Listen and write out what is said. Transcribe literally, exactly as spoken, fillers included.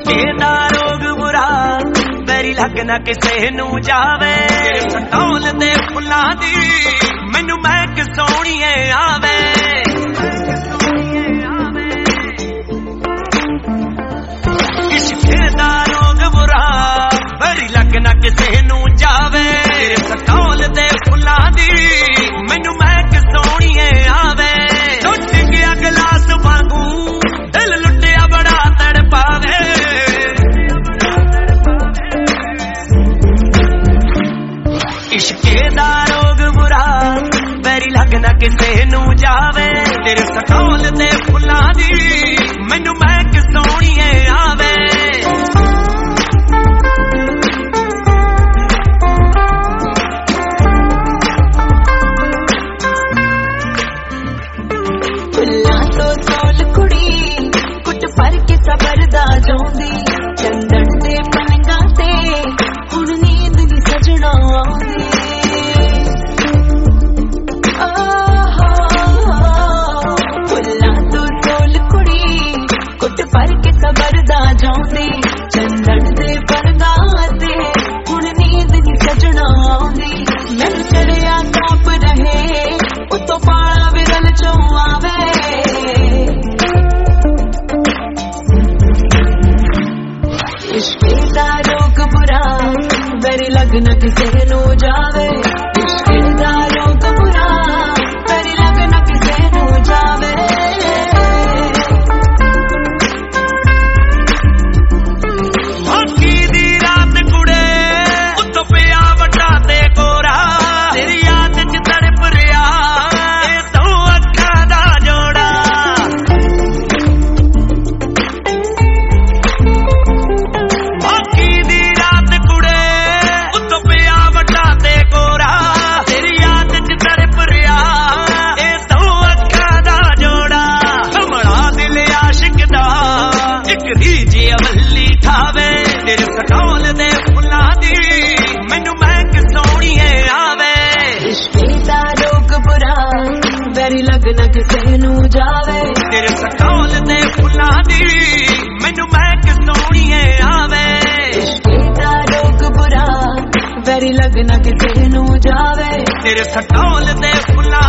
इश्के दा रोग बुरा मेरी लग ना किसे नू जावे सटौल दे फुल्लां दी मैनू महक सोहणीए आवे इश्के दा रोग बुरा मेरी लग ना किसे नू जावे सटौल दे फुल्लां दी मैनू महक सोहणीए आवे टुट गया गिलास वांगू दिल लुटिया बड़ा तड़पावे इश्के दा रोग बुरा मेरी लग ना किसे नू जावे तेरे सटौल दे फुल्लां दी मैनू महक सोहणीए आवे सबरदा जोंदी चंदन दे पलंगा ते हुण नींद नी सजना आउंदी फुल्लां तो सोल कुड़ी कुट भर के सबरदा जोंदी चंदन दे पलंगा ते हुण नींद नी सजना आउंदी मैनू चढ़िया काप रहे उतो पाला विरल चों आवे इश्के दा रोग बुरा मेरी लग ना किसे नू जावे इश्के दा रोग बुरा मेरी लग ना किसे नू जावे मक्की दी रात कुड़े उत्तो पिया वड्डा ते गोरा तेरी याद च तड़प रिया ए तू अखां दा जोड़ा तेरे सटौल दे फुल्लां दी मैनू महक सोहणीए आवे इश्के दा रोग बुरा मेरी लग ना किसे नू जावे तेरे सटौल दे फुल्लां दी मैनू महक सोहणीए आवे इश्के दा रोग बुरा मेरी लग ना किसे नू जावे तेरे सटौल दे फुल्लां